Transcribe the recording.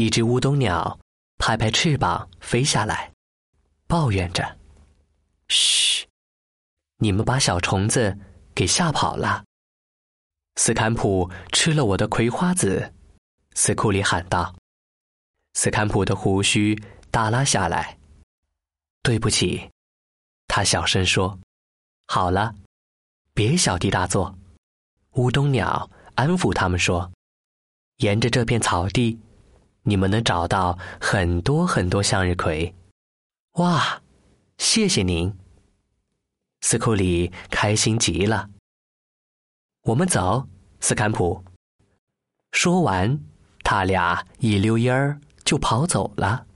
一只乌冬鸟拍拍翅膀飞下来，抱怨着：“嘘，你们把小虫子给吓跑了。”斯坎普吃了我的葵花籽，斯库里喊道。斯坎普的胡须耷拉下来。对不起，他小声说。好了，别小题大做。乌冬鸟安抚他们说，沿着这片草地，你们能找到很多很多向日葵。哇，谢谢您。斯库里开心极了。我们走，斯坎普。说完，他俩一溜烟儿就跑走了。